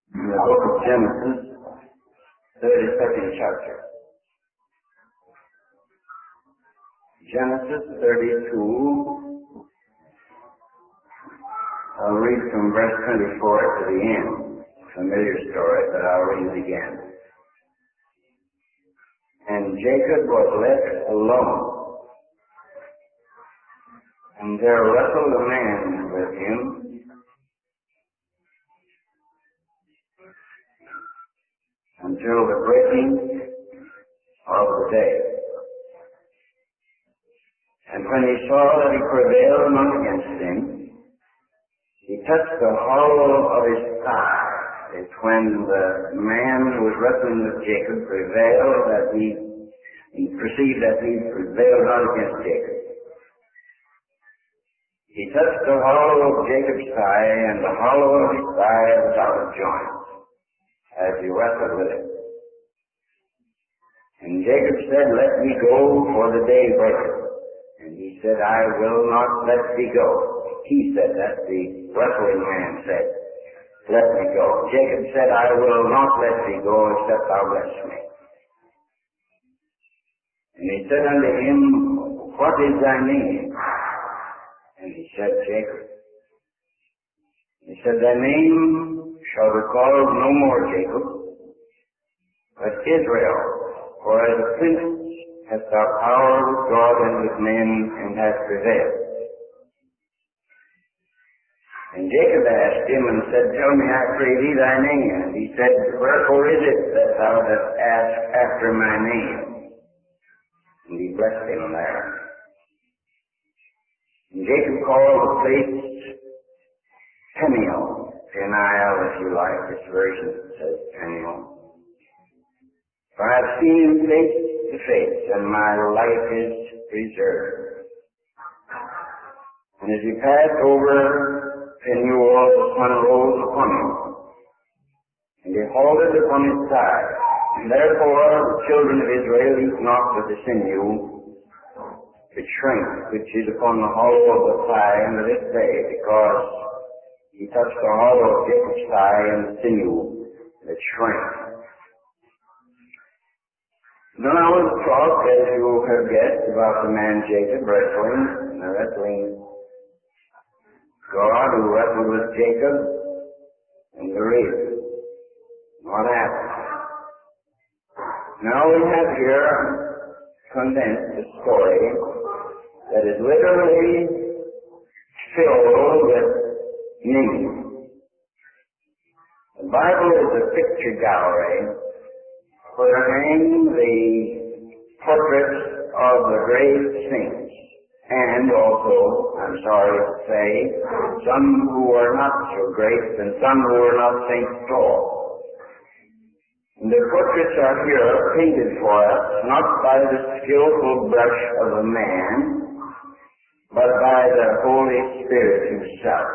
In the book of Genesis, 32nd chapter. Genesis 32, I'll read from verse 24 to the end. Familiar story, but I'll read it again. And Jacob was left alone, and there wrestled a man with him, until the breaking of the day. And when he saw that he prevailed not against him, he touched the hollow of his thigh. It's when the man who was wrestling with Jacob prevailed that he perceived that he prevailed not against Jacob. He touched the hollow of Jacob's thigh, and the hollow of his thigh was out of joint, as he wrestled with it. And Jacob said, "Let me go, for the day breaketh." And he said, "I will not let thee go." He said that, the wrestling man said, "Let me go." Jacob said, "I will not let thee go, except thou bless me." And he said unto him, "What is thy name?" And he said, "Jacob." He said, "Thy name shall be called no more Jacob, but Israel, for as a prince hast thou power with God and with men, and hast prevailed." And Jacob asked him and said, "Tell me, I pray thee, thy name." And he said, "Wherefore is it that thou dost ask after my name?" And he blessed him there. And Jacob called the place Peniel, Peniel if you like. This version says Peniel. For I have seen him face to face, and my life is preserved. And as he passed over Peniel, the sun rose upon him, and he halted upon his side. And therefore the children of Israel eat not of the sinew, the shrink which is upon the hollow of the thigh unto this day, because he touched the hollow of Jacob's thigh and the sinew that shrank. Now I want to talk, as you have guessed, about the man Jacob wrestling, the wrestling God who wrestled with Jacob, and the reason. What happened? Now we have here condensed a story that is literally filled with meaning. The Bible is a picture gallery wherein the portraits of the great saints, and also, I'm sorry to say, some who are not so great and some who are not saints at all. And the portraits are here painted for us not by the skillful brush of a man, but by the Holy Spirit himself.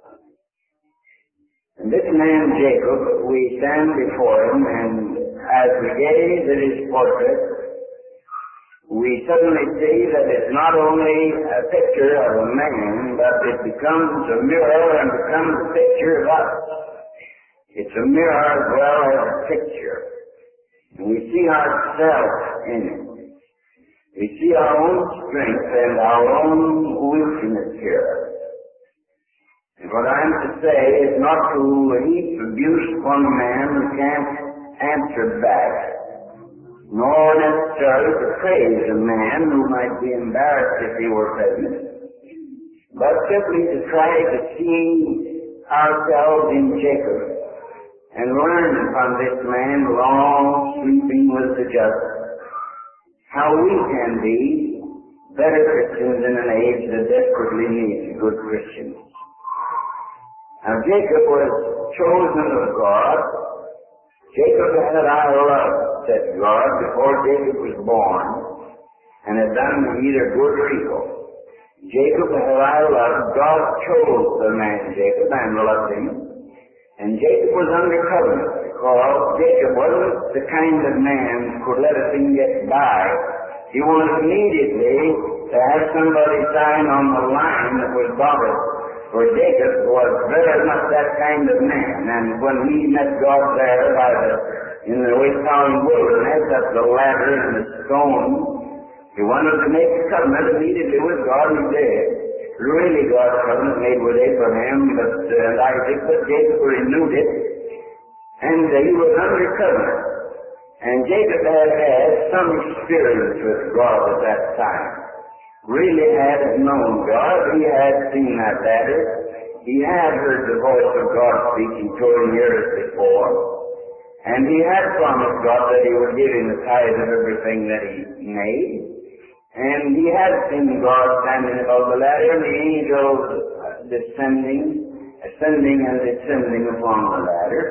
And this man Jacob, we stand before him, and as we gaze at his portrait, we suddenly see that it's not only a picture of a man, but it becomes a mirror and becomes a picture of us. It's a mirror as well as a picture. And we see ourselves in it. We see our own strength and our own weakness here. And what I'm to say is not to heap abuse upon a man who can't answer back, nor necessarily to praise a man who might be embarrassed if he were present, but simply to try to see ourselves in Jacob and learn from this man long sleeping with the just how we can be better Christians in an age that desperately needs good Christians. Now Jacob was chosen of God. Jacob had our love, said God, before Jacob was born, and had done either good or evil. Jacob had our love. God chose the man Jacob and loved him. And Jacob was under covenant, because Jacob wasn't the kind of man who could let a thing get by. He wanted immediately to have somebody sign on the line that was bothered. For Jacob was very much that kind kind of man. And when he met God there in the Waytown wilderness at the ladder and the stone, he wanted to make a covenant immediately with God. He did. Really God's covenant made with Abraham and Isaac, but Jacob renewed it. And he was under covenant. And Jacob had some experience with God at that time. Really had known God. He had seen that ladder. He had heard the voice of God speaking to him years before. And he had promised God that he would give him the tithe of everything that he made. And he had seen God standing above the ladder and the angels ascending and descending upon the ladder.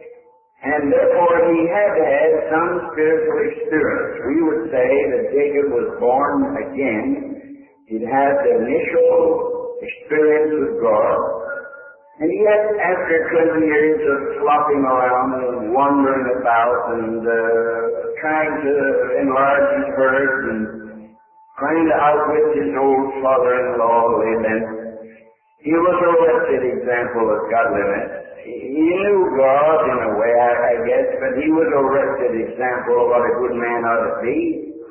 And therefore he had had some spiritual experience. We would say that Jacob was born again. He'd had the initial experience with God. And yet, after 20 years of flopping around and wandering about and trying to enlarge his herd and trying to outwit his old father-in-law, Laban, he was a wretched example of godliness. He knew God in a way, I guess, but he was a wretched example of what a good man ought to be.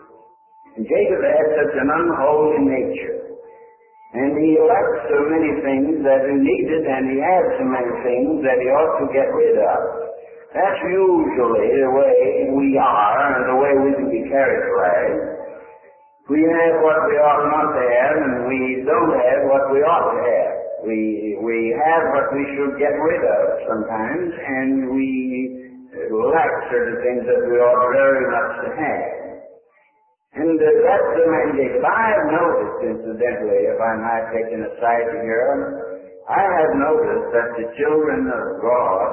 And Jacob had such an unholy nature. And he lacked so many things that he needed, and he had so many things that he ought to get rid of. That's usually the way we are and the way we can be characterized. We have what we ought not to have, and we don't have what we ought to have. We have what we should get rid of sometimes, and we lack certain things that we ought very much to have. And that's the man Jacob. I have noticed, incidentally, if I might take an aside here, I have noticed that the children of God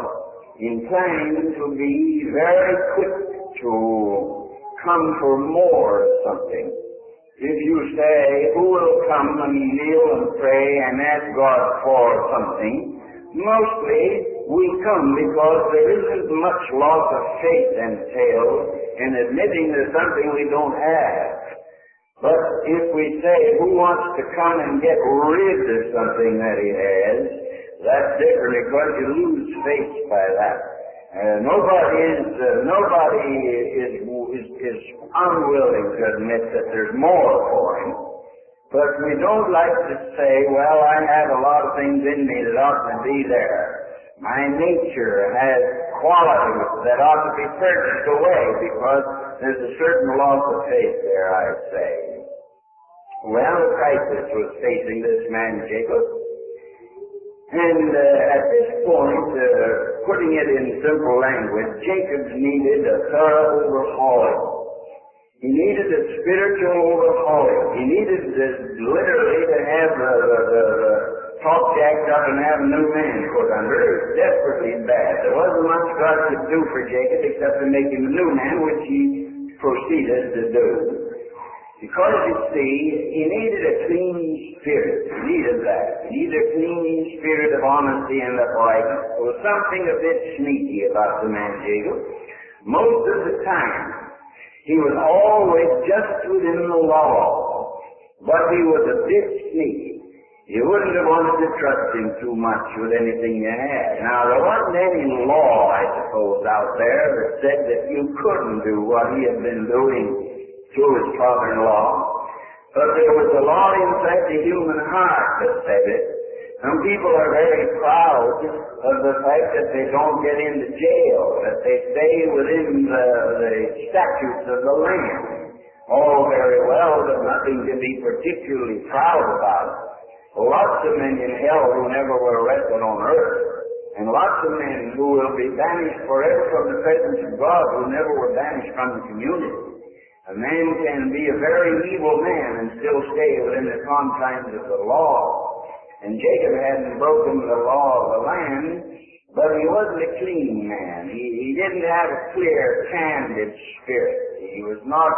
incline to be very quick to come for more of something. If you say, who will come and kneel and pray and ask God for something, mostly we come because there isn't much loss of faith entailed in admitting there's something we don't have. But if we say, who wants to come and get rid of something that he has, that's different because you lose faith by that. Nobody is unwilling to admit that there's more for him. But we don't like to say, well, I have a lot of things in me that ought to be there. My nature has qualities that ought to be purged away because there's a certain loss of faith there, I'd say. Well, a crisis was facing this man Jacob. And at this point, putting it in simple language, Jacob needed a thorough overhauling. He needed a spiritual overhauling. He needed literally to have the top jacked up and have a new man put under. It was desperately bad. There wasn't much God could do for Jacob except to make him a new man, which he proceeded to do. Because, you see, he needed a clean spirit. He needed that. He needed a clean spirit of honesty and uprightness. There was something a bit sneaky about the man Jacob. Most of the time, he was always just within the law, but he was a bit sneaky. You wouldn't have wanted to trust him too much with anything you had. Now, there wasn't any law, I suppose, out there that said that you couldn't do what he had been doing through his father-in-law. But there was a law inside the human heart that said it. Some people are very proud of the fact that they don't get into jail, that they stay within the statutes of the land. All very well, but nothing to be particularly proud about. Lots of men in hell who never were arrested on earth, and lots of men who will be banished forever from the presence of God who never were banished from the community. A man can be a very evil man and still stay within the confines of the law. And Jacob hadn't broken the law of the land, but he wasn't a clean man. He didn't have a clear, candid spirit. He was not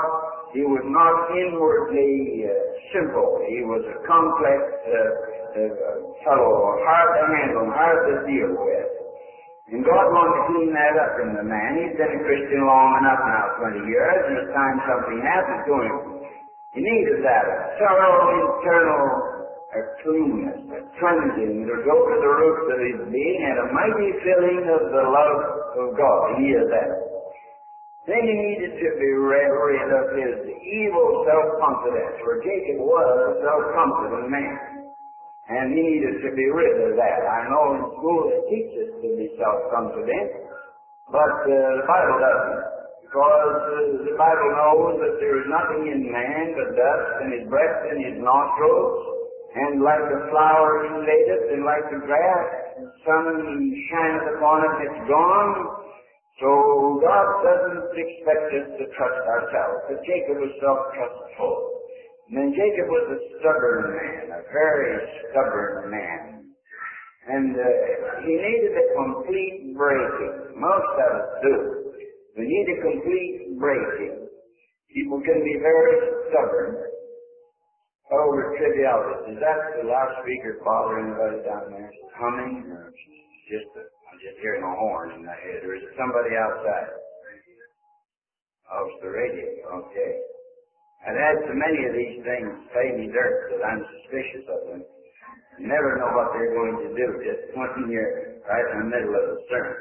inwardly simple. He was a complex fellow, hard to handle, hard to deal with. And God wanted to clean that up in the man. He's been a Christian long enough now, 20 years, and it's time something happened to him. He needed that thorough internal a cleanness, a cleansing to go to the roots of his being, and a mighty filling of the love of God. He is that. Then he needed to be rid of his evil self-confidence, for Jacob was a self-confident man. And he needed to be rid of that. I know in school they teach us to be self-confident, but the Bible doesn't. Because the Bible knows that there is nothing in man but dust and his breath in his nostrils, and like the flower he fadeth, and like the grass, the sun shineth upon it, it's gone. So God doesn't expect us to trust ourselves. But Jacob was self-trustful. And then Jacob was a stubborn man, a very stubborn man. And he needed a complete breaking. Most of us do. We need a complete breaking. People can be very stubborn over trivialities. Is that the loudspeaker bothering anybody down there? Humming? Or I'm just hearing a horn in my head. Or is it somebody outside? Oh, it's the radio. Okay. I've had so many of these things pay me dirt that I'm suspicious of them. You never know what they're going to do just when you're right in the middle of the sermon.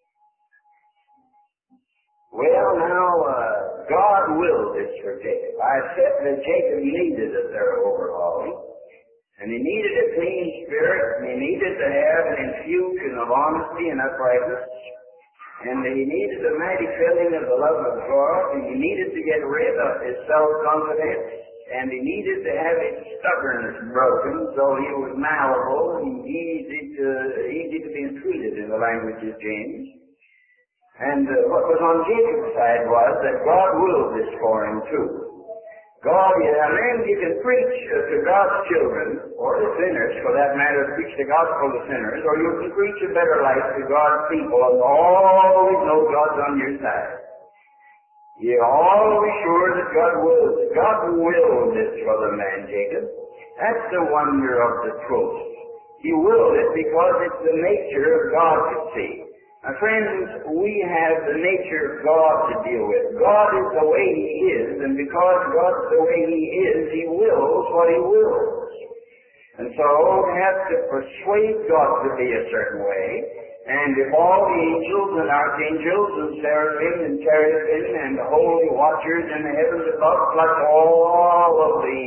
Well, now, God willed this for Jacob. I said that Jacob needed a thorough overhauling, and he needed a clean spirit, and he needed to have an infusion of honesty and uprightness, and he needed a mighty filling of the love of God, and he needed to get rid of his self-confidence, and he needed to have his stubbornness broken so he was malleable and easy to be entreated in the language of James. And what was on Jacob's side was that God willed this for him too. You can preach to God's children, or to sinners for that matter, preach the gospel to sinners, or you can preach a better life to God's people and always know God's on your side. You're always sure that God wills it. God willed this for the man Jacob. That's the wonder of the truth. He willed it because it's the nature of God to see. My friends, we have the nature of God to deal with. God is the way He is, and because God's the way He is, He wills what He wills. And so we have to persuade God to be a certain way, and if all the angels and archangels and seraphim and cherubim and the holy watchers in the heavens above, plus all of the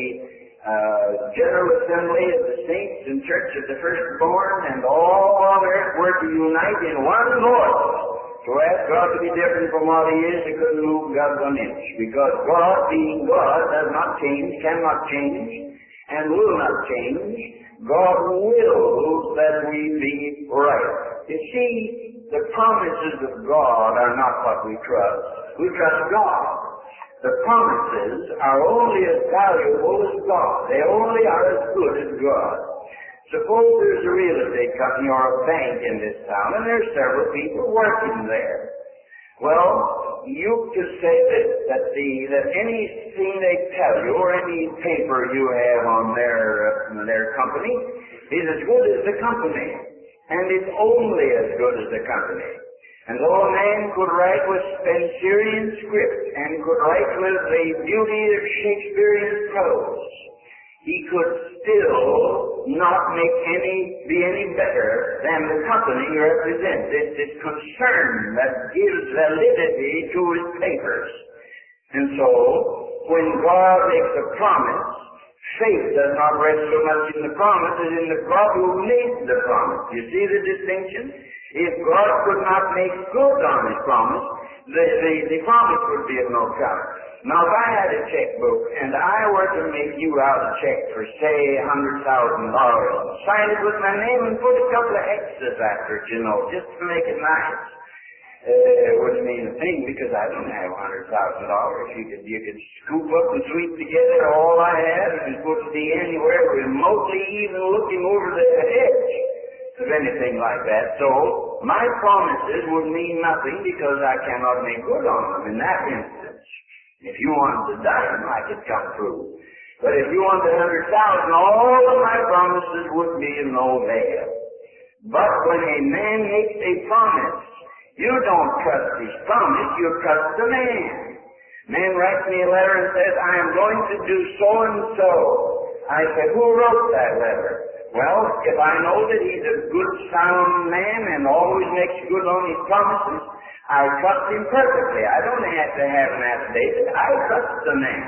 General Assembly of the Saints and Church of the Firstborn and all on earth were to unite in one voice to ask God to be different from what He is, they couldn't move God 1 inch. Because God, being God, does not change, cannot change, and will not change. God wills that we be right. You see, the promises of God are not what we trust. We trust God. The promises are only as valuable as God. They only are as good as God. Suppose there's a real estate company or a bank in this town, and there's several people working there. Well, you could say that anything they tell you or any paper you have on their company is as good as the company, and it's only as good as the company. And though a man could write with Spencerian script and could write with the beauty of Shakespearean prose, he could still not be any better than the company he represents. It's this concern that gives validity to his papers. And so, when God makes a promise, faith does not rest so much in the promise as in the God who made the promise. You see the distinction? If God could not make good on His promise, the promise would be of no account. Now, if I had a checkbook and I were to make you out a check for, say, $100,000, sign it with my name and put a couple of X's after it, just to make it nice. It wouldn't mean a thing because I don't have $100,000. You could scoop up and sweep together all I have and put it anywhere remotely even looking over the edge of anything like that. So my promises would mean nothing because I cannot make good on them in that instance. If you wanted the dime, I could come through. But if you wanted 100,000, all of my promises would be of no avail. But when a man makes a promise, you don't trust his promise, you trust the man. Man writes me a letter and says, I am going to do so and so. I said, who wrote that letter? Well, if I know that he's a good, sound man and always makes good on his promises, I trust him perfectly. I don't have to have an affidavit. I trust the man.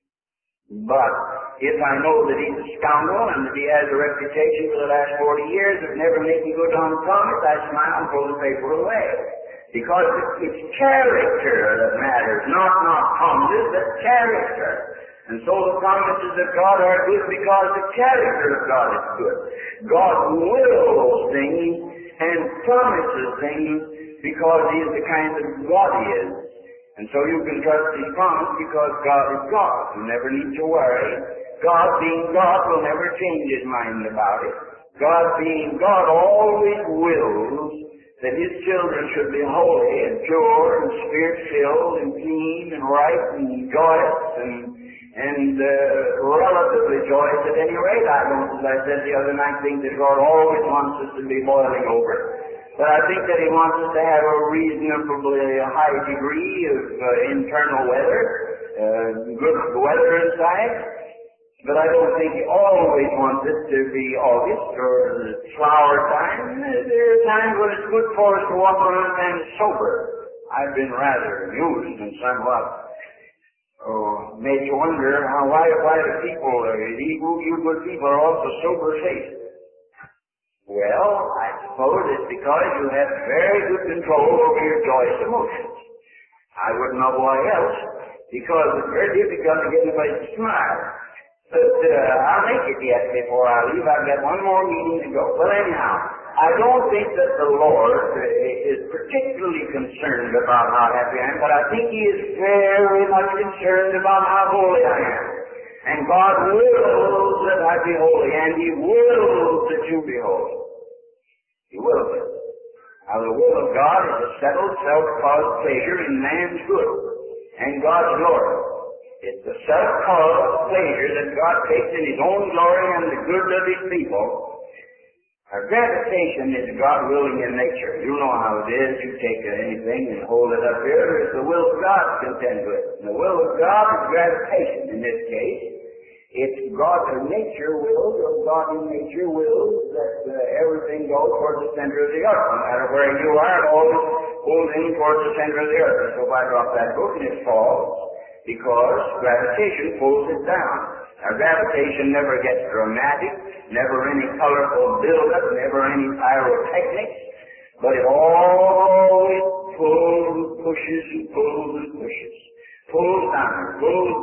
But if I know that he's a scoundrel and that he has a reputation for the last 40 years of never making good on a promise, I smile and throw the paper away. Because it's character that matters, not promises, but character. And so the promises of God are good because the character of God is good. God wills things and promises things because He is the kind of God He is. And so you can trust His promise because God is God. You never need to worry. God being God will never change His mind about it. God being God always wills that His children should be holy and pure and spirit-filled and clean and right and joyous and relatively joyous at any rate. I don't, as I said the other night, think that God always wants us to be boiling over. But I think that He wants us to have a reasonably high degree of internal weather, good weather inside. But I don't think He always wants it to be August or flower time. There are times when it's good for us to walk around kind of sober. I've been rather amused and somewhat made you wonder why the people, you good people, are also sober-faced. Well, I suppose it's because you have very good control over your joyous emotions. I wouldn't know why else, because it's very difficult to get anybody to smile. But I'll make it yet before I leave. I've got one more meeting to go. Well, anyhow, I don't think that the Lord is particularly concerned about how happy I am, but I think He is very much concerned about how holy I am. And God wills that I be holy, and He wills that you be holy. He wills it. Now, the will of God is a settled, self-caused pleasure in man's good and God's glory. It's the self-caused pleasure that God takes in His own glory and the good of His people. Our gravitation is God willing in nature. You know how it is. You take anything and hold it up here. It's the will of God to contend with. And the will of God is gravitation in this case. It's God's nature wills, or God in nature wills that everything goes towards the center of the earth. No matter where you are, it always pulls in towards the center of the earth. So if I drop that book and it falls, because gravitation pulls it down. Now, gravitation never gets dramatic, never any colorful build-up, never any pyrotechnics, but it always pulls, pushes, and pulls and pushes. Pulls down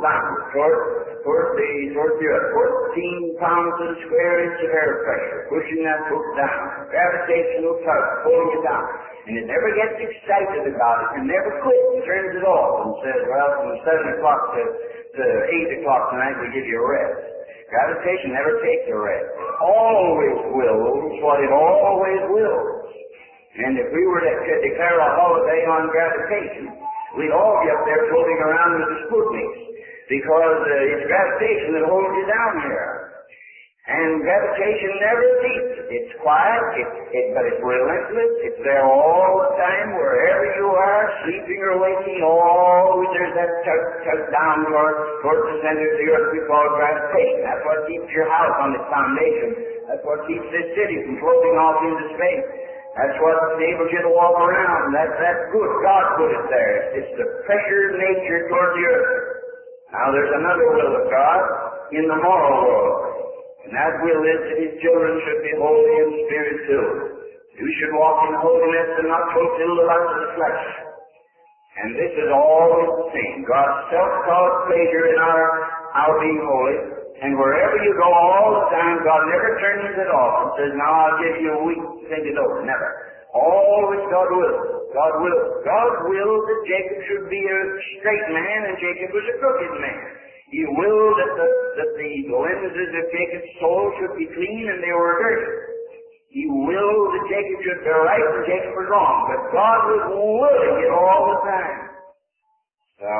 towards the earth. 14 pounds to the square inch of air pressure, pushing that book down. Gravitational tug, pulling it down. And it never gets excited about it, and never quits, turns it off, and says, well, from 7 o'clock to 8 o'clock tonight we give you a rest. Gravitation never takes a rest. It always wills what it always wills. And if we were to declare a holiday on gravitation, we'd all be up there floating around with the Sputniks, because it's gravitation that holds you down here. And gravitation never ceases. It's quiet, but it's relentless. It's there all the time, wherever you are, sleeping or waking. Always there's that tug down towards the center of the earth we call gravitation. That's what keeps your house on its foundation. That's what keeps this city from floating off into space. That's what enables you to walk around. That's good. God put it there. It's the pressure of nature toward the earth. Now there's another will of God in the moral world. And that will is that His children should be holy and spirit-filled. You should walk in holiness and not fulfill the lust of the flesh. And this is always the same. God's self-caused pleasure in our being holy. And wherever you go all the time, God never turns it off and says, now I'll give you a week to think it over. Never. Always God wills. God wills. God willed that Jacob should be a straight man and Jacob was a crooked man. He willed that the lenses of Jacob's soul should be clean and they were dirty. He willed that Jacob should be right and Jacob was wrong. But God was willing it all the time. So,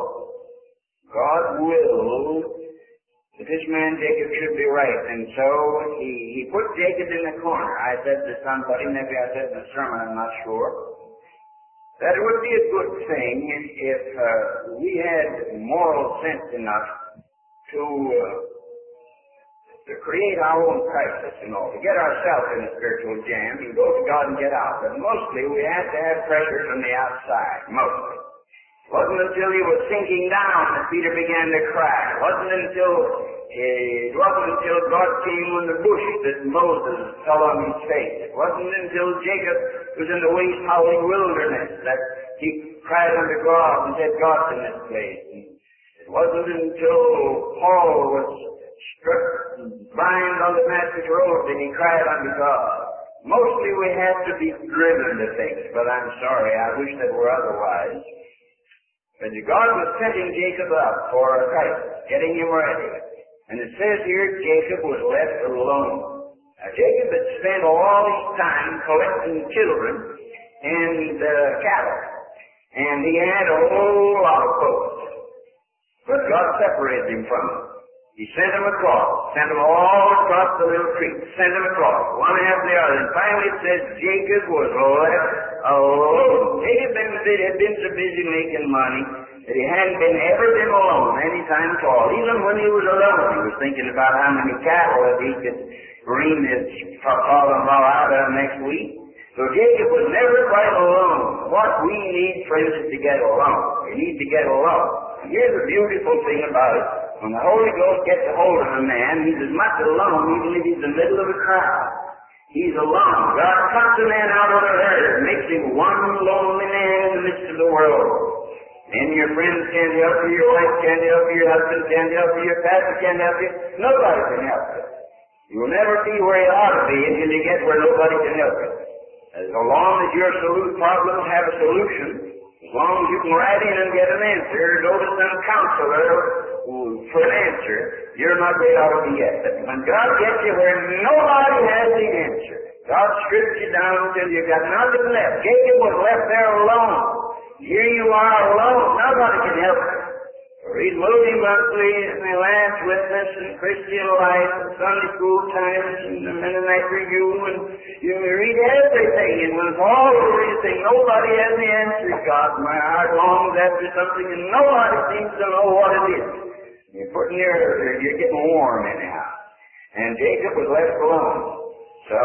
God willed that this man Jacob should be right. And so he put Jacob in the corner. I said to somebody, maybe I said in the sermon, I'm not sure, that it would be a good thing if we had moral sense enough to to create our own crisis, to get ourselves in a spiritual jam and go to God and get out. But mostly we had to have pressure from the outside, mostly. It wasn't until he was sinking down that Peter began to cry. It wasn't until God came on the bush that Moses fell on his face. It wasn't until Jacob was in the waste howling wilderness that he cried unto God and said, God's in this place. And it wasn't until Paul was struck blind on the Damascus road that he cried unto God. Mostly we had to be driven to things, but I'm sorry, I wish that were otherwise. But God was setting Jacob up for a crisis, getting him ready. And it says here, Jacob was left alone. Now, Jacob had spent all his time collecting children and cattle. And he had a whole lot of folks. But God separated him from them. He sent them across, sent them all across the little creek, sent them across, one after the other. And finally it says Jacob was left alone. Jacob had been so busy making money that he hadn't ever been alone any time at all. Even when he was alone, he was thinking about how many cattle that he could ream his father-in-law out of next week. So Jacob was never quite alone. What we need, friends, is to get alone. We need to get alone. And here's the beautiful thing about it. When the Holy Ghost gets a hold of a man, he's as much alone even if he's in the middle of a crowd. He's alone. God cuts a man out of the herd, makes him one lonely man in the midst of the world. And your friends can't help you, your wife can't help you, your husband can't help you, your pastor can't help you. Nobody can help you. You will never be where you ought to be until you get where nobody can help you. As long as your problems have a solution, as long as you can write in and get an answer, go to some counselor for an answer, you're not where you ought to be yet. But when God gets you where nobody has the answer, God strips you down until you've got nothing left. Jacob was left there alone. Here you are alone. Nobody can help you. Read Moody Monthly and the Last Witness and Christian Life and Sunday School Times and the Mennonite Review, and you read everything, and when it's all over you think nobody has the answer. God, my heart longs after something and nobody seems to know what it is. You're getting warm anyhow. And Jacob was left alone. So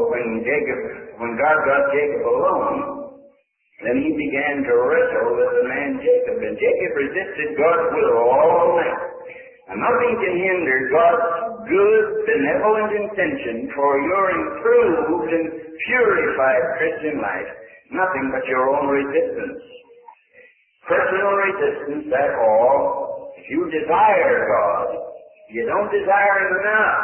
when God got Jacob alone, then he began to wrestle with the man Jacob. And Jacob resisted God's will all night. And nothing can hinder God's good, benevolent intention for your improved and purified Christian life. Nothing but your own resistance. Personal resistance, that's all. If you desire God, you don't desire Him enough.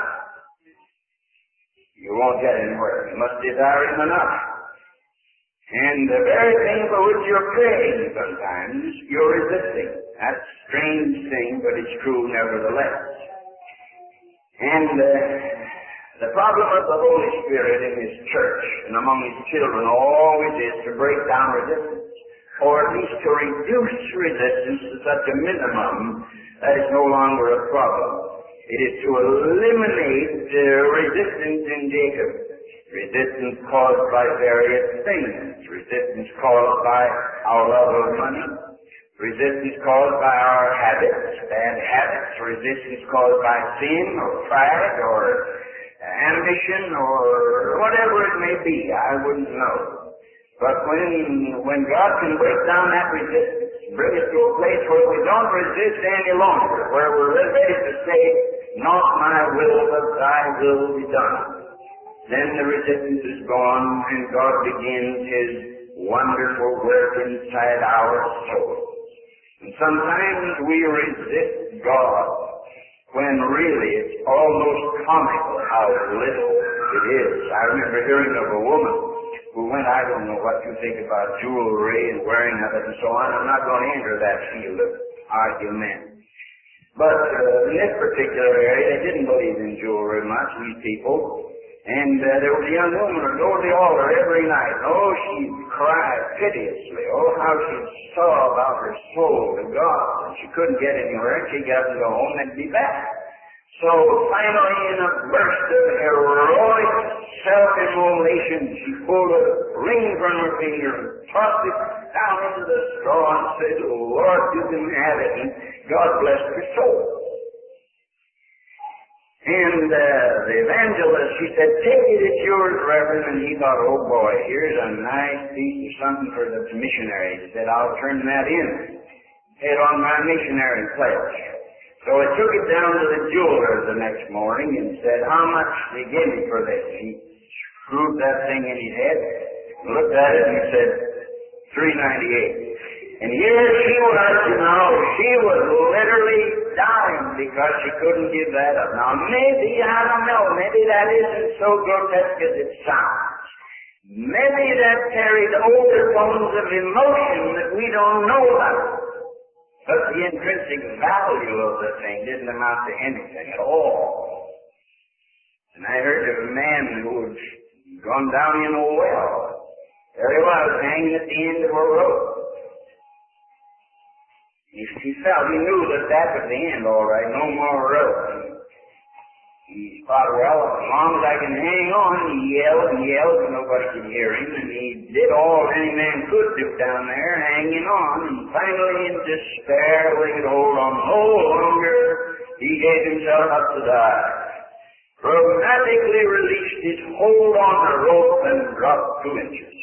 You won't get anywhere. You must desire Him enough. And the very thing for which you're praying sometimes, you're resisting. That's a strange thing, but it's true nevertheless. And the problem of the Holy Spirit in His church and among His children always is to break down resistance, or at least to reduce resistance to such a minimum that it's no longer a problem. It is to eliminate resistance in Jacob. Resistance caused by various things. Resistance caused by our love of money. Resistance caused by our habits, bad habits. Resistance caused by sin or pride or ambition or whatever it may be. I wouldn't know. But when God can break down that resistance, bring us to a place where we don't resist any longer, where we're ready to say, not my will, but thy will be done. Then the resistance is gone and God begins His wonderful work inside our souls. And sometimes we resist God when really it's almost comical how little it is. I remember hearing of a woman who went, I don't know what you think about jewelry and wearing of it and so on. I'm not going to enter that field of argument. But in this particular area, they didn't believe in jewelry much, these people. And there was a young woman who would go to the altar every night. Oh, she cried piteously. Oh, how she saw about her soul to God. And she couldn't get anywhere. She'd get up and go home and be back. So finally, in a burst of heroic self-immolation, she pulled a ring from her finger and tossed it down into the straw and said, Lord, you can have it. And God blessed her soul. And the evangelist, she said, take it, it's yours, Reverend. And he thought, oh boy, here's a nice piece of something for the missionary. He said, I'll turn that in. Head on my missionary pledge. So I took it down to the jeweler the next morning and said, how much they give me for this? He screwed that thing in his head, looked at it and said, $3.98. And here she was, she was literally dying because she couldn't give that up. Now maybe, I don't know, maybe that isn't so grotesque as it sounds. Maybe that carried overtones of emotion that we don't know about. But the intrinsic value of the thing didn't amount to anything at all. And I heard of a man who had gone down in a well. There he was, hanging at the end of a rope. He felt, he knew that was the end, all right, no more rope. He thought, well, as long as I can hang on, he yelled and yelled, and nobody could hear him, and he did all any man could do down there, hanging on, and finally in despair, when he could hold on no longer, he gave himself up to die. Dramatically released his hold on the rope and dropped 2 inches.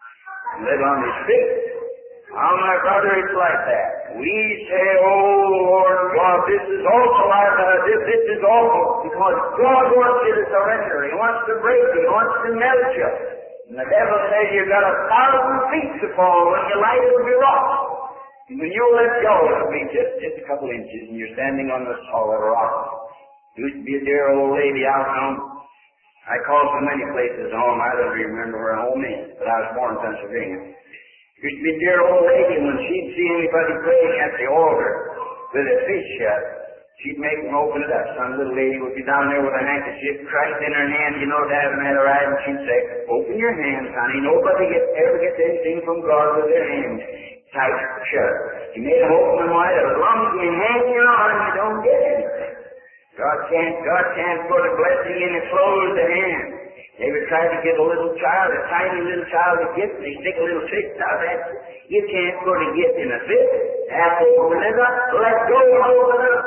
And lit on his feet. Now, my brother, it's like that. We say, oh, Lord God, this is awful. This is awful. Because God wants you to surrender. He wants to break you. He wants to melt you. And the devil says you've got 1,000 feet to fall. When you light, it'll be rock. And when you let go, it'll be just a couple inches, and you're standing on the solid rock. Used to be a dear old lady out home. I called so many places home, I don't remember where home is, but I was born in Pennsylvania. Used to be a dear old lady, when she'd see anybody praying at the altar with a fish shut, she'd make them open it up. Some little lady would be down there with a handkerchief crushed in her hand, they haven't had a right, and she'd say, open your hands, honey. Nobody ever gets anything from God with their hands tight shut. She made them open them wide. As long as you hang on, you don't get anything. God can't put a blessing in a closed hand. They would try to get a little child, a tiny little child, a gift, and they stick a little fist out at you. You can't put a gift in a fist. Have to open it up, let go and open up.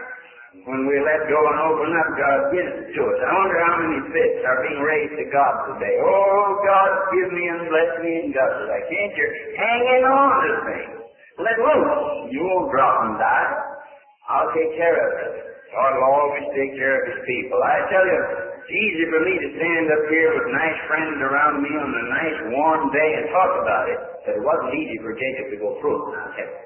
When we let go and open up, God gives it to us. I wonder how many fists are being raised to God today. Oh, God, give me and bless me and God. I can't. You're hanging on to things. Let loose. You won't drop and die. I'll take care of it. God will always take care of His people. I tell you, it's easy for me to stand up here with nice friends around me on a nice warm day and talk about it, but it wasn't easy for Jacob to go through it. I'll tell you.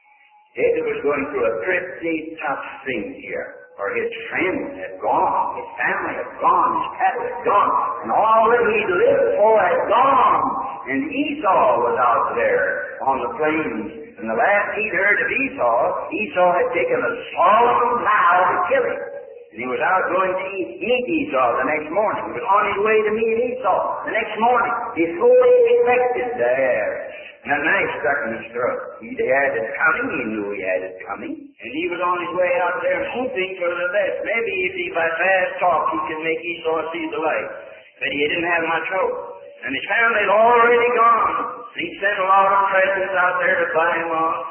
Jacob was going through a pretty tough thing here, for his friends had gone, his family had gone, his cattle had gone, and all that he'd lived for had gone. And Esau was out there on the plains. And the last he'd heard of Esau had taken a solemn vow to kill him. And he was out going to meet Esau the next morning. He was on his way to meet Esau the next morning. He fully expected there. And a knife stuck in his throat. He had it coming. He knew he had it coming. And he was on his way out there hoping for the best. Maybe if he, by fast talk, he could make Esau see the light. But he didn't have much hope. And his family had already gone. He sent a lot of presents out there to buy him off.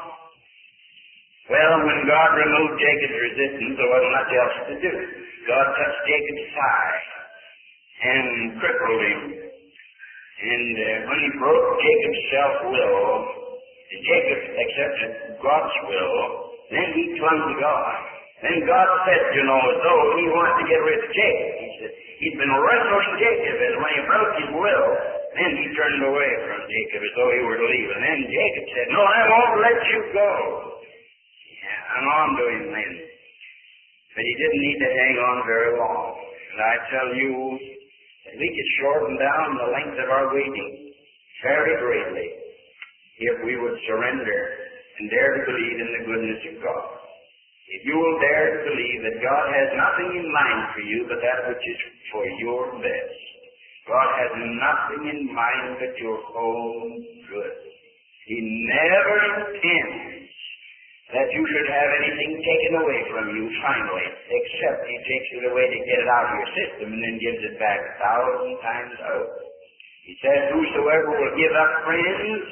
Well, when God removed Jacob's resistance, there wasn't much else to do. God touched Jacob's thigh and crippled him. And when he broke Jacob's self-will, Jacob accepted God's will, then he clung to God. Then God said, as though he wanted to get rid of Jacob. He said, he'd been wrestling Jacob, and when he broke his will, then he turned away from Jacob as though he were to leave. And then Jacob said, no, I won't let you go. Yeah, hung on to him then. But he didn't need to hang on very long. And I tell you, that we could shorten down the length of our waiting very greatly if we would surrender and dare to believe in the goodness of God. If you will dare to believe that God has nothing in mind for you but that which is for your best. God has nothing in mind but your own good. He never intends that you should have anything taken away from you finally, except He takes it away to get it out of your system and then gives it back 1,000 times out. He says, whosoever will give up friends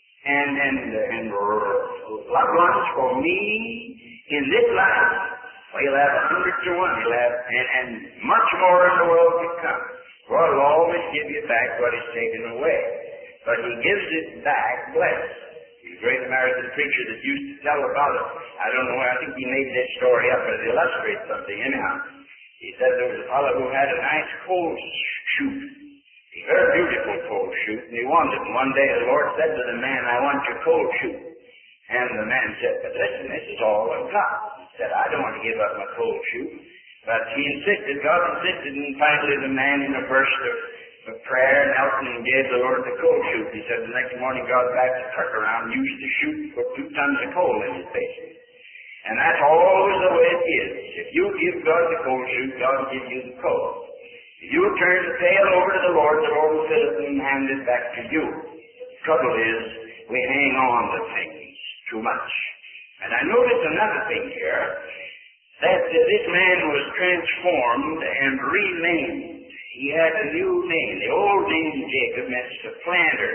and loved ones for me in this life, Well, he'll have 100 to 1. He'll have, and much more in the world to come. God will always give you back what is taken away. But he gives it back blessed. He's a great American preacher that used to tell about it. I don't know, I think he made that story up, but it illustrates something anyhow. He said there was a fellow who had a nice coal chute. A very beautiful coal chute, and he wanted it. And one day the Lord said to the man, I want your coal chute. And the man said, but listen, this is all I've got. He said, I don't want to give up my coal chute. But he insisted, God insisted, and finally the man in a burst of prayer knelt and gave the Lord the coal chute. He said the next morning God backed the truck around and used the chute to put 2 tons of coal in his basement. And that's always the way it is. If you give God the coal chute, God will give you the coal. If you turn the pail over to the Lord will fill it and hand it back to you. The trouble is, we hang on to things too much. And I notice another thing here, that this man was transformed and renamed. He had a new name. The old name Jacob meant supplanter,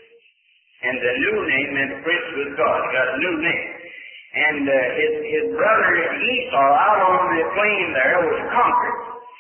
and the new name meant prince with God. He got a new name. And his brother Esau out on the plain there was conquered.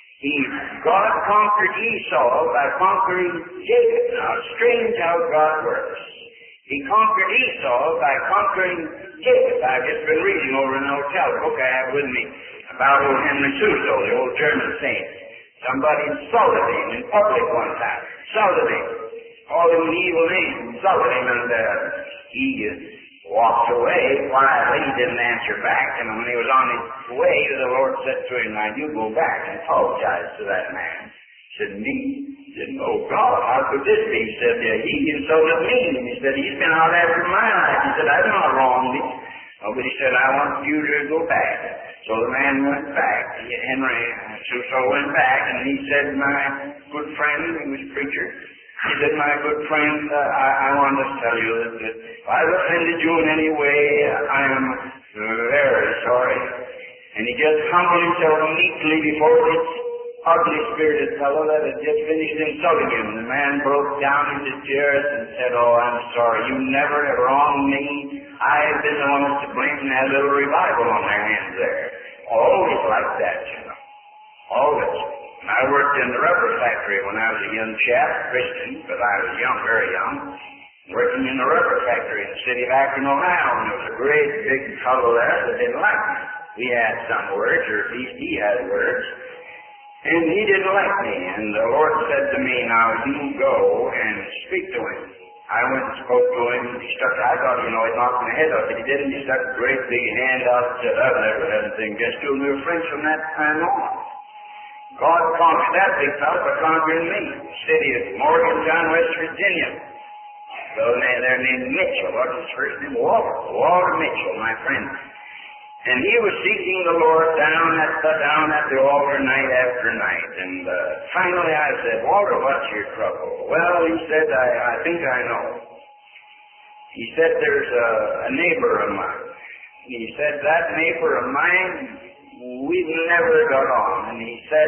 God conquered Esau by conquering Jacob. Now, it's strange how God works. He conquered Esau by conquering Jacob. I've just been reading over in the hotel book I have with me about old Henry Suso, the old German saint. Somebody insulted him in public one time. Insulted him. Called him an evil name. Insulted him, and he walked away quietly. He didn't answer back. And when he was on his way, the Lord said to him, now you go back and apologize to that man. He said, me? He said, oh God, how could this be? He said, he insulted me. And he said, he's been out after my life. He said, I've not wronged him. Oh, but he said, I want you to go back. So the man went back. Henry Suso went back, and he said, my good friend, he was a preacher, he said, my good friend, I want to tell you that if I've offended you in any way, I am very sorry. And he just humbled himself meekly before this ugly-spirited fellow that had just finished insulting him. The man broke down into tears and said, oh, I'm sorry. You never have wronged me. I have been the one to blame, and had a little revival on their hands there. Always like that, you know. Always. And I worked in the rubber factory when I was a young chap, Christian, but I was young, very young, working in the rubber factory in the city of Akron, Ohio, and there was a great big fellow there that didn't like me. We had some words, or at least he had words, and he didn't like me. And the Lord said to me, now you go and speak to him. I went and spoke to him. He stuck, I thought, you know, he'd knock my head off, but he didn't. He stuck a great big hand out and said, I've never had anything against you. We were friends from that time on. God conquered that big fellow by conquering me. City of Morgantown, West Virginia. So they're named Mitchell. What's his first name? Walter Mitchell, my friend. And he was seeking the Lord down at the altar night after night. And finally I said, Walter, what's your trouble? Well, he said, I think I know. He said, there's a neighbor of mine. He said, that neighbor of mine, we've never got on. And he said,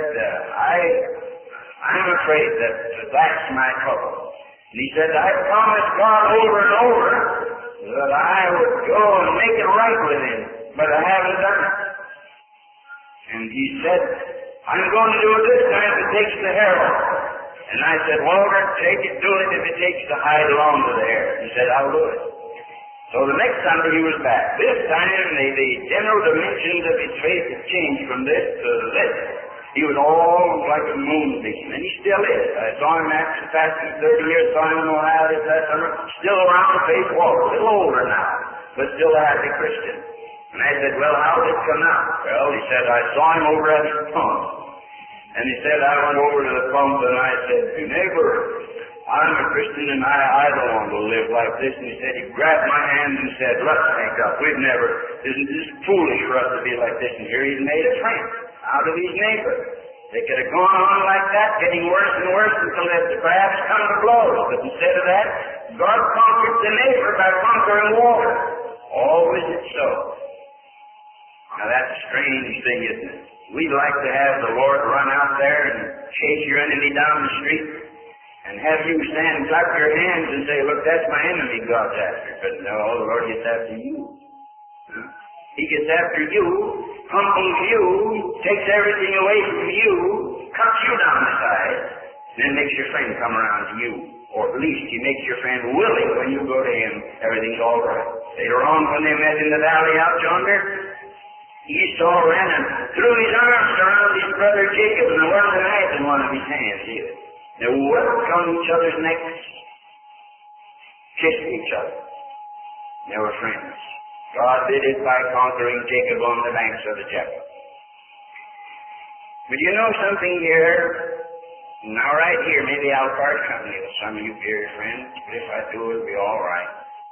I'm afraid that that's my trouble. And he said, I promised God over and over that I would go and make it right with him, but I haven't done it. And he said, I'm going to do it this time if it takes the hair off. And I said, Walter, do it if it takes the hide along to the hair. He said, I'll do it. So the next Sunday he was back. This time the general dimensions of his faith had changed from this to this. He was all like a moonbeam, and he still is. I saw him after passing 30 years, saw him in Ohio this last summer, still around the faith walk, a little older now, but still a happy Christian. And I said, well, how did it come out? Well, he said, I saw him over at the pump. And he said, I went over to the pump and I said, neighbor, I'm a Christian and I don't want to live like this. And he said, he grabbed my hand and said, let's make up. This is foolish for us to be like this. And here he's made a friend out of his neighbor. They could have gone on like that, getting worse and worse until they perhaps come to blows. But instead of that, God conquered the neighbor by conquering water. Always it's so. Now that's a strange thing, isn't it? We'd like to have the Lord run out there and chase your enemy down the street and have you stand and clap your hands and say, look, that's my enemy God's after. But no, the Lord gets after you. He gets after you, humbles you, takes everything away from you, cuts you down the side, then makes your friend come around to you. Or at least he makes your friend willing when you go to him, everything's all right. Later on when they met in the valley out yonder, Esau ran and threw his arms around his brother Jacob and the one that had in one of his hands here. They wept on each other's necks, kissed each other. They were friends. God did it by conquering Jacob on the banks of the Jabbok. But you know something here? Now right here, maybe I'll part company with some of you dear friends, but if I do, it'll be all right.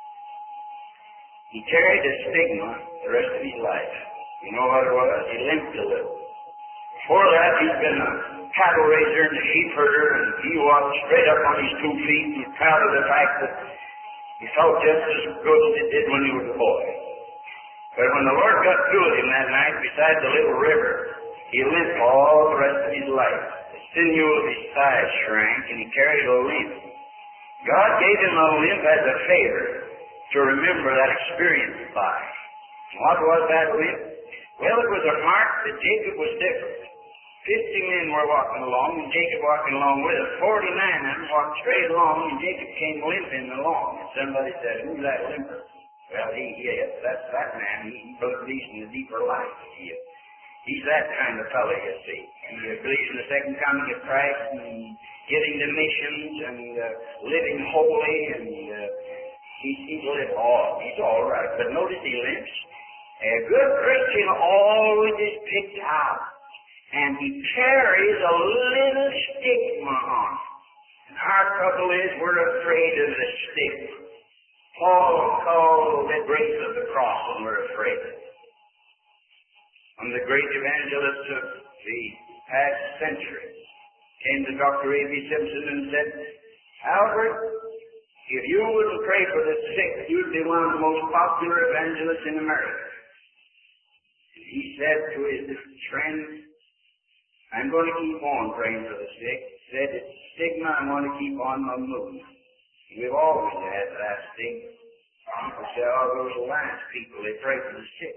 He carried a stigma the rest of his life. You know what it was? He limped a little. Before that, he'd been a cattle raiser and a sheep herder, and he walked straight up on his 2 feet and proud of the fact that he felt just as good as he did when he was a boy. But when the Lord got through with him that night beside the little river, he limped all the rest of his life. The sinew of his thighs shrank, and he carried a limp. God gave him a limp as a favor to remember that experience by. What was that limp? Well, it was a mark that Jacob was different. 50 men were walking along, and Jacob walking along with us. 49 of them walked straight along, and Jacob came limping along. And somebody said, "Who's that limper?" Well, that's that man. He believes in the deeper life. He's that kind of fellow, you see. He believes in the second coming of Christ and getting the missions and living holy, and he's all right. But notice he limps. A good Christian always is picked out, and he carries a little stigma on him. And our trouble is we're afraid of the stigma. Paul called the grace of the cross, and we're afraid of it. One of the great evangelists of the past century came to Dr. A.B. Simpson and said, "Albert, if you wouldn't pray for the sick, you'd be one of the most popular evangelists in America." He said to his friends, "I'm going to keep on praying for the sick." He said, "It's stigma, I'm going to keep on my moving." We've always had that stigma. People say, "Oh, those last people, they pray for the sick."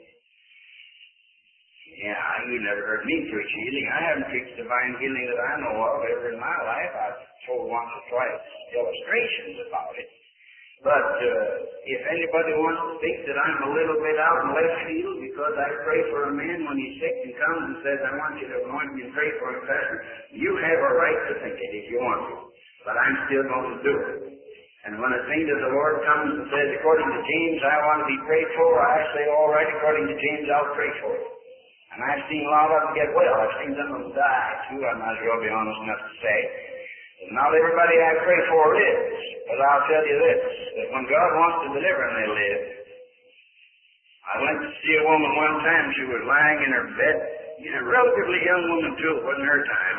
Yeah, you never heard me preach healing. I haven't preached divine healing that I know of ever in my life. I've told once or twice illustrations about it. But if anybody wants to think that I'm a little bit out in left field because I pray for a man when he's sick and comes and says, "I want you to anoint me and pray for him, Pastor," you have a right to think it if you want to. But I'm still going to do it. And when a saint of the Lord comes and says, "According to James, I want to be prayed for," I say, "All right, according to James, I'll pray for you." And I've seen a lot of them get well. I've seen some of them die, too. I might as well be honest enough to say. Not everybody I pray for lives. But I'll tell you this, that when God wants to deliver them, they live. I went to see a woman one time. She was lying in her bed. A relatively young woman, too. It wasn't her time.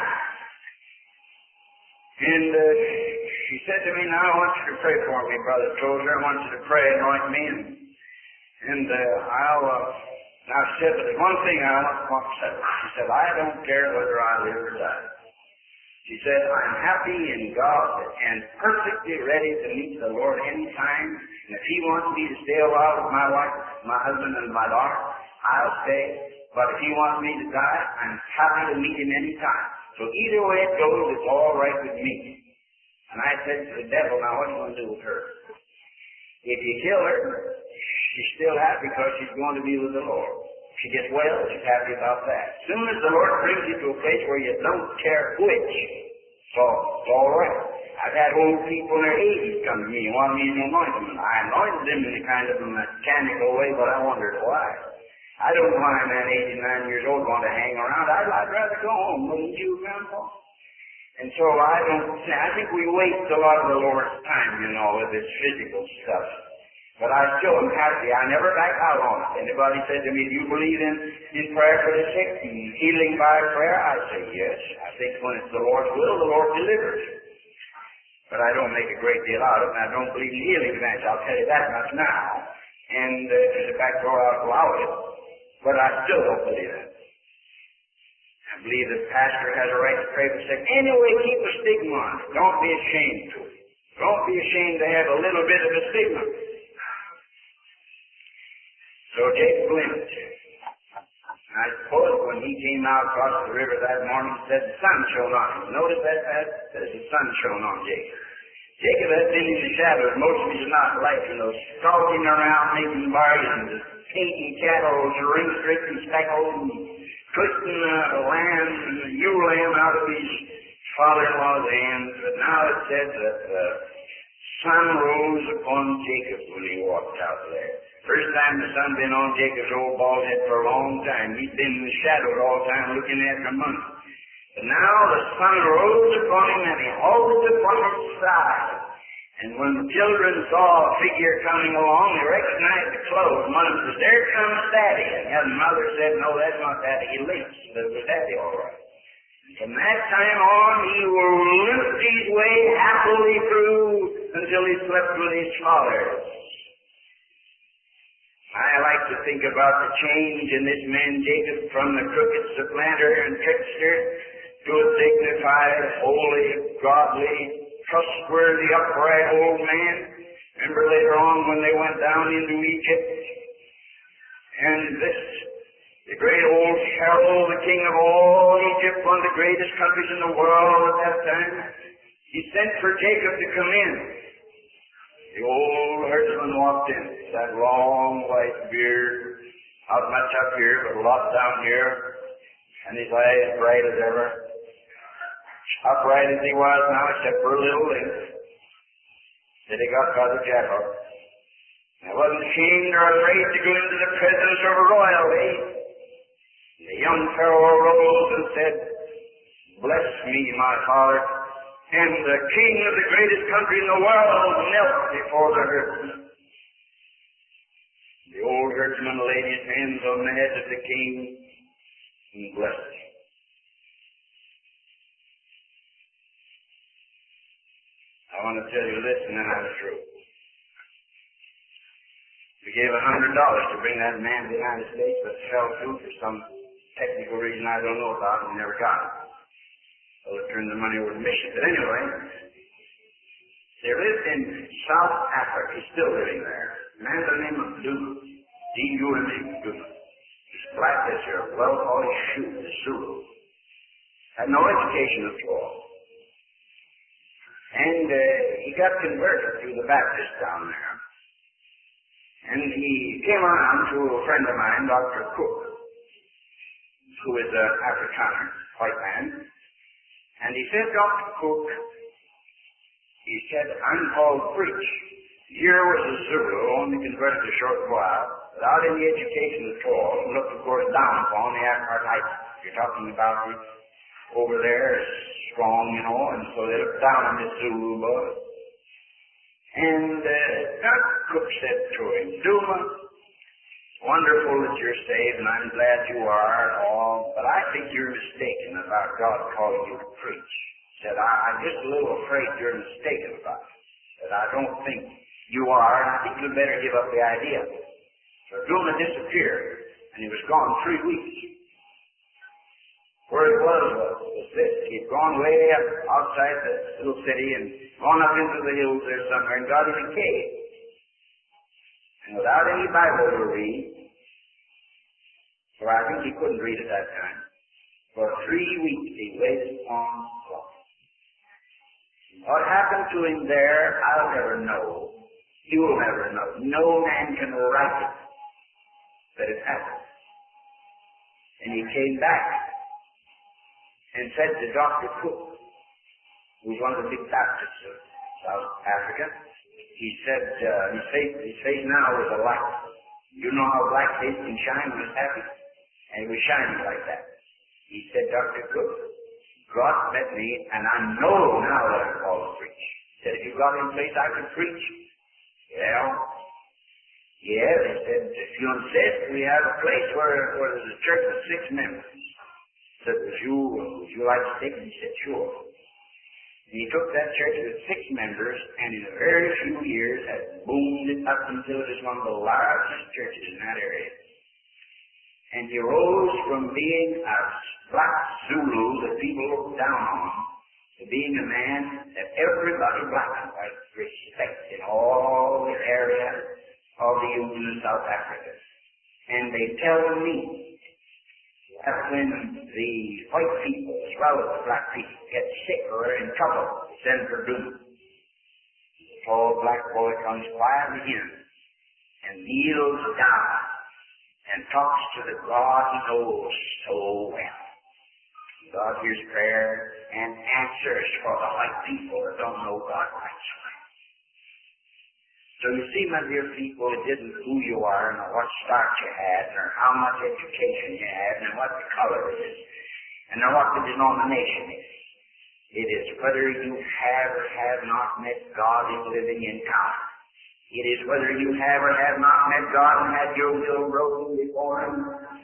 And she said to me, "Now I want you to pray for me, Brother Tozer. I want you to pray, anoint me." And now she said, "But there's one thing I want to say." She said, "I don't care whether I live or die." She said, "I'm happy in God and perfectly ready to meet the Lord any time. And if He wants me to stay a while with my wife, my husband, and my daughter, I'll stay. But if He wants me to die, I'm happy to meet Him any time. So either way it goes, it's all right with me." And I said to the devil, "Now what are you going to do with her? If you kill her, she's still happy because she's going to be with the Lord. If she gets well, she's happy about that. As soon as the Lord brings you to a place where you don't care which, so it's all right. I've had old people in their 80s come to me and want me to anoint them. And I anointed them in a kind of a mechanical way, but I wondered why. I don't know why a man 89 years old want to hang around. I'd rather go home, wouldn't you, Grandpa? And so I think we waste a lot of the Lord's time, with this physical stuff. But I still am happy. I never back out on it. Anybody said to me, "Do you believe in prayer for the sick and healing by prayer?" I say, yes. I think when it's the Lord's will, the Lord delivers. But I don't make a great deal out of it, and I don't believe in healing events. I'll tell you that much now. And there's a back door I'll allow it. But I still don't believe it. I believe the pastor has a right to pray for sick. Anyway, keep a stigma on it. Don't be ashamed to it. Don't be ashamed to have a little bit of a stigma. So Jacob limped. I suppose when he came out across the river that morning, he said the sun shone on him. Notice that says the sun shone on Jacob. Jacob had been in the shadows most of his life, stalking around, making bargains, taking cattle, ring stripping speckles, and twisting the lamb, the ewe lamb out of his father-in-law's hands. But now it says that the sun rose upon Jacob when he walked out there. First time the sun been on Jacob's old bald head for a long time. He'd been in the shadow all the time looking after money. But now the sun rose upon him and he halted upon his side. And when the children saw a figure coming along, they recognized the clothes. One of them said, "There comes Daddy." And his mother said, "No, that's not Daddy. He limps." But it was Daddy all right. From that time on, he limped his way happily through until he slept with his father. I like to think about the change in this man Jacob from the crooked supplanter and trickster to a dignified, holy, godly, trustworthy, upright old man. Remember later on when they went down into Egypt, and the great old Pharaoh, the king of all Egypt, one of the greatest countries in the world at that time, he sent for Jacob to come in. The old herdsman walked in, that long white beard, not much up here, but a lot down here, and his eyes bright as ever. Upright as he was now, except for a little limp that he got by the jackal. I wasn't ashamed or afraid to go into the presence of royalty. The young Pharaoh rose and said, "Bless me, my father." And the king of the greatest country in the world knelt before the herdsman. The old herdsman laid his hands on the head of the king and blessed him. I want to tell you this, and then I'm through. We gave $100 to bring that man to the United States, but it fell through for some technical reason I don't know about, and we never got it. So it turned the money over to mission. But anyway, they lived in South Africa. He's still living there. A man by the name of Duma. D-U-M-A, Duma. He's black as your well-polished shoe, the Zulu. Had no education at all. And he got converted through the Baptist down there. And he came around to a friend of mine, Dr. Cook, who is an Afrikaner, white man. And he said, "Dr. Cook," he said, "I'm called Preach. Here was a Zulu, only converted a short while, without any education at all, and looked, of course, down upon the apartheid. You're talking about over there, strong, and so they looked down on this Zulu boy. And Dr. Cook said to him, "Duma, wonderful that you're saved, and I'm glad you are and all, but I think you're mistaken about God calling you to preach." He said, I'm just a little afraid you're mistaken about it. That I don't think you are, and I think you'd better give up the idea. So Duma disappeared, and he was gone 3 weeks. Where it was this. He'd gone way up outside the little city and gone up into the hills there somewhere and got in a cave. And without any Bible to read, for I think he couldn't read at that time, for 3 weeks he waited on God. What happened to him there, I'll never know. You will never know. No man can write it, but it happened. And he came back and said to Dr. Cook, who's one of the big Baptists of South Africa, he said his face now was a light. You know how black face can shine when it's happy? And it was shining like that. He said, "Dr. Cook, God met me, and I know now that I'm called to preach." He said, "Have you got any place I can preach?" Yeah, they said, "If you insist, we have a place where there's a church with 6 members." He said, would you like to take it? He said, "Sure." And he took that church with 6 members, and in a very few years had boomed it up until it was one of the largest churches in that area. And he rose from being a black Zulu that people looked down on to being a man that everybody, black and white, respects in all the area of the Union of South Africa. And they tell me that when the white people, as well as the black people, get sick or are in trouble, send for doom. The tall black boy comes quietly in and kneels down and talks to the God he knows so well. God hears prayer and answers for the white people that don't know God right so well. So you see, my dear people, it isn't who you are, nor what start you had, nor how much education you had, nor what the color is, and nor what the denomination is. It is whether you have or have not met God in living encounter. It is whether you have or have not met God and had your will broken before Him.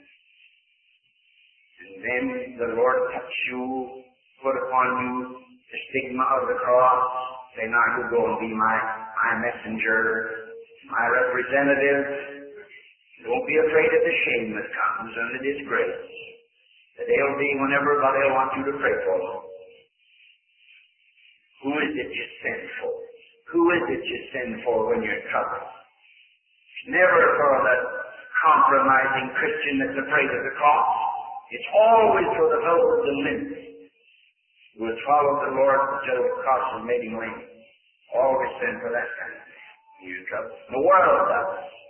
And then the Lord touch you, put upon you the stigma of the cross. Say, now you go and be my messenger, my representative. Don't be afraid of the shame that comes and the disgrace. The day will be when everybody will want you to pray for them. Who is it you send for? Who is it you send for when you're in trouble? It's never for the compromising Christian that's afraid of the cross. It's always for the fellow of the limp who has followed the Lord until the cross has made him lame. Always send for that kind of thing. You're in trouble. The world does.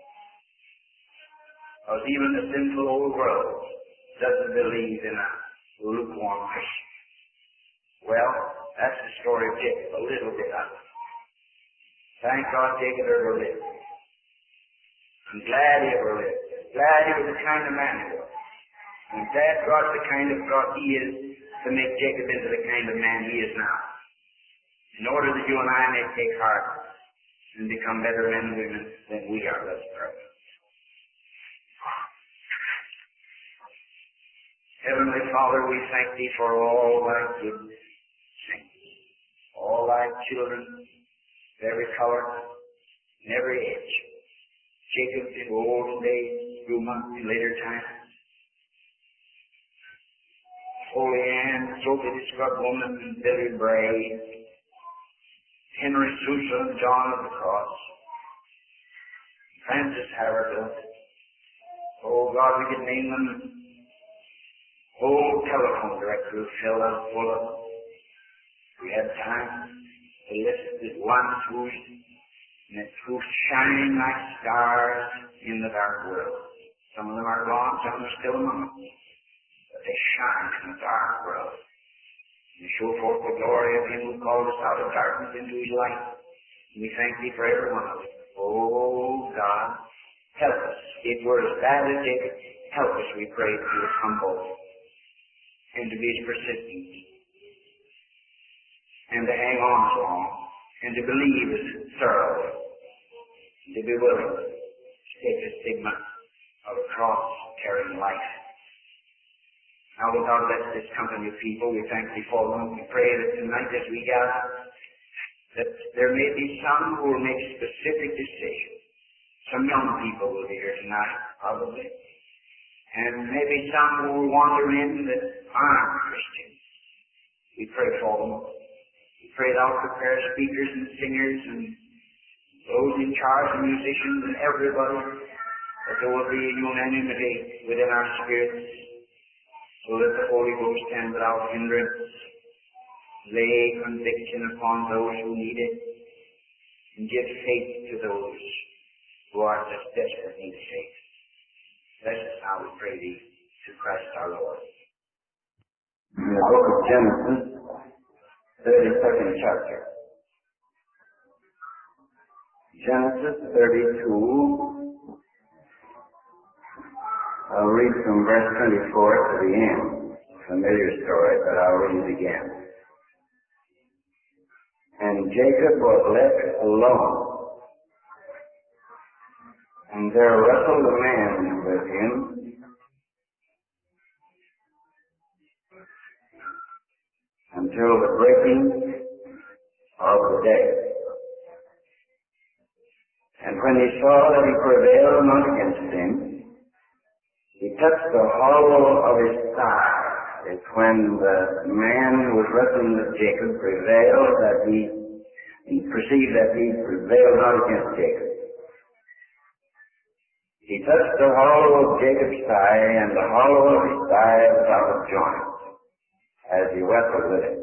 Because even the sinful old world doesn't believe in a lukewarm Christian. Well, that's the story of Jacob, a little bit of it. Thank God Jacob ever lived. I'm glad he ever lived. Glad he was the kind of man he was. I'm glad God's the kind of God he is to make Jacob into the kind of man he is now. In order that you and I may take heart and become better men and women than we are. Let's pray. Heavenly Father, we thank Thee for all Thy goodness. All Thy children, every color, and every age. Jacob in old days, Ruma in later times. Holy Anne, Sophie the Scrub Woman, and Billy Bray, Henry Sousa and John of the Cross, Francis Haverhill. Oh God, we could name them. Whole telephone directory filled up full of them. We had time to list the ones who shine like stars in the dark world. Some of them are gone, some are still among us. But they shine in the dark world. And show forth the glory of Him who called us out of darkness into His light. And we thank Thee for every one of them. Oh God, help us. If we're as bad as Jacob, help us, we pray, to be as humble and to be as persistent and to hang on so long and to believe as thoroughly and to be willing to take the stigma of a cross-carrying life. Now, Lord God, bless this company of people. We thank Thee for them. We pray that tonight as we gather, that there may be some who will make specific decisions. Some young people will be here tonight, probably. And maybe some who will wander in that aren't Christians. We pray for them. We pray Thou prepare speakers and singers and those in charge and musicians and everybody, that there will be a unanimity within our spirits, so that the Holy Ghost can, without hindrance, lay conviction upon those who need it, and give faith to those who are just desperately need faith. Bless us now, we pray Thee, through Christ our Lord. In the book of Genesis, 32nd chapter. Genesis 32. I'll read from verse 24 to the end. Familiar story, but I'll read it again. And Jacob was left alone, and there wrestled a man with him, until the breaking of the day. And when he saw that he prevailed not against him, he touched the hollow of his thigh. It's when the man who was wrestling with Jacob prevailed that he perceived that he prevailed not against Jacob. He touched the hollow of Jacob's thigh, and the hollow of his thigh was out of joint, as he wrestled with it.